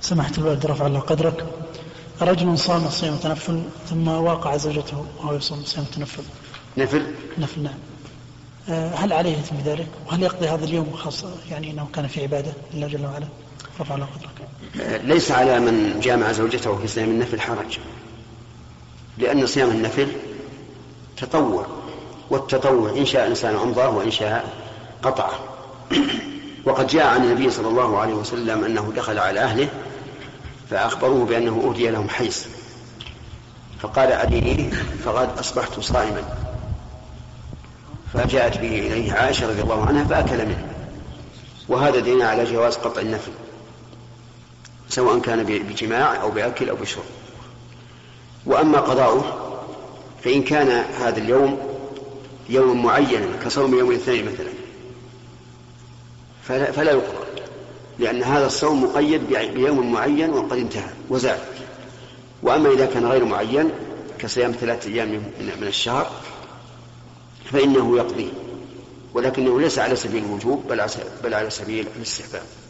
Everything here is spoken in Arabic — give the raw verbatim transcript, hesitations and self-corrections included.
سماحة الوالد رفع الله قدرك، رجل صام صيام تنفل ثم واقع زوجته وهو يصوم صيام تنفل نفل نفل نعم، هل عليه إثم بذلك؟ وهل يقضي هذا اليوم خاصة يعني أنه كان في عبادة لله جل وعلا؟ رفع الله قدرك. ليس على من جامع زوجته في صيام النفل حرج، لأن صيام النفل تطوع، والتطوع إن شاء الإنسان أمضاه وإن شاء قطعه. وقد جاء عن النبي صلى الله عليه وسلم أنه دخل على أهله فأخبروه بأنه أهدي لهم حيث، فقال أديني فقد أصبحت صائما، فجاءت به إليه عائشة رضي الله عنها فأكل منه. وهذا دليل على جواز قطع النفل سواء كان بجماع أو بأكل أو بشرب. وأما قضاؤه فإن كان هذا اليوم يوم معين كصوم يوم الاثنين مثلا فلا, فلا يقضى، لأن هذا الصوم مقيد بيوم معين وقد انتهى وزال. وأما إذا كان غير معين كصيام ثلاثة أيام من الشهر فإنه يقضي، ولكنه ليس على سبيل الوجوب بل على سبيل الاستحباب.